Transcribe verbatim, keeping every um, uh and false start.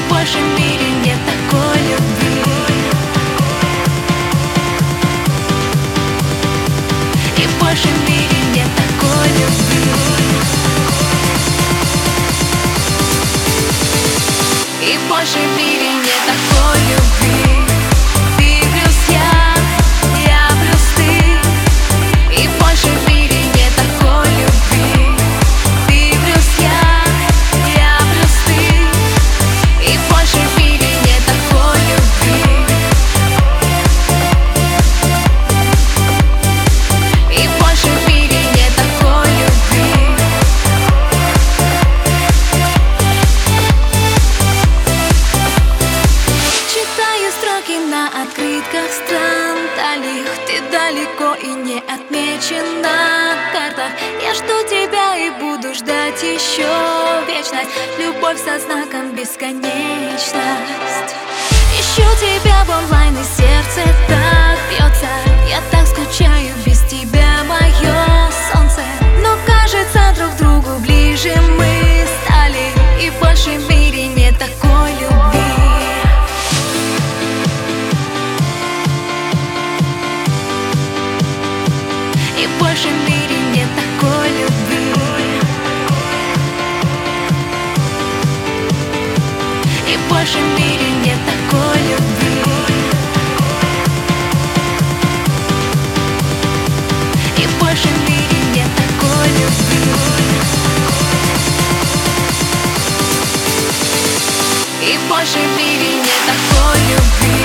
больше в мире нет такой любви. И больше в мире нет такой любви. И больше в мире нет такой любви. Ты плюс я, я плюс ты. И больше в мире нет такой любви. Ты плюс я, я плюс ты. И больше в мире нет такой любви. И больше в мире нет такой любви. Читаю строки на открытках стран дальних. Ты далеко и не отмечен на картах. Я жду тебя и буду ждать еще вечность. Любовь со знаком бесконечность. Ищу тебя в онлайн, и сердце так бьется. Я так скучаю без тебя, мое солнце. Но кажется, друг другу ближе мы стали. И больше в мире нет такой любви. И больше в мире нет такой любви. И больше в мире нет такой любви. И больше в мире нет такой любви. И больше в мире нет такой любви.